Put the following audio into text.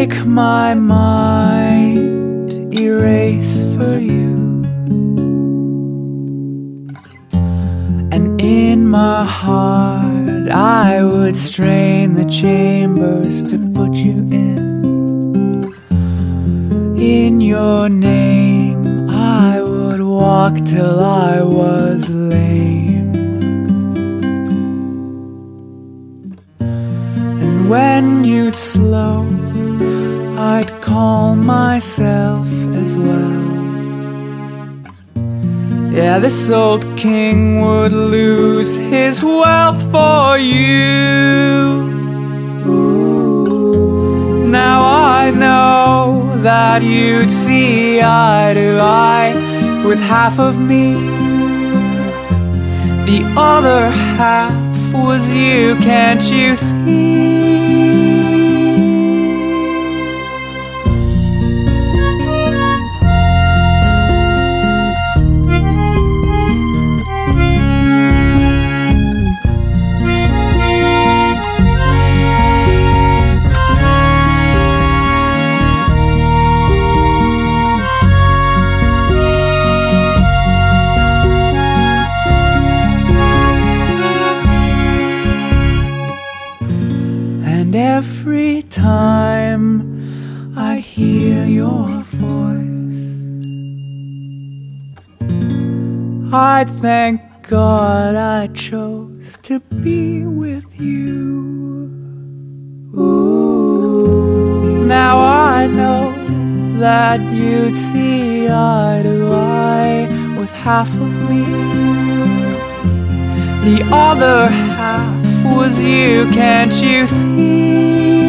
make my mind erase for you, and in my heart I would strain the chambers to put you in. In your name I would walk till I was lame. And when you'd slow, I'd calm myself as well. Yeah, this old king would lose his wealth for you. Ooh. Now I know that you'd see eye to eye with half of me. The other half was you, can't you see? And every time I hear your voice, I thank God I chose to be with you. Ooh. Now I know that you'd see eye to eye with half of me. The other half was you, can't you see?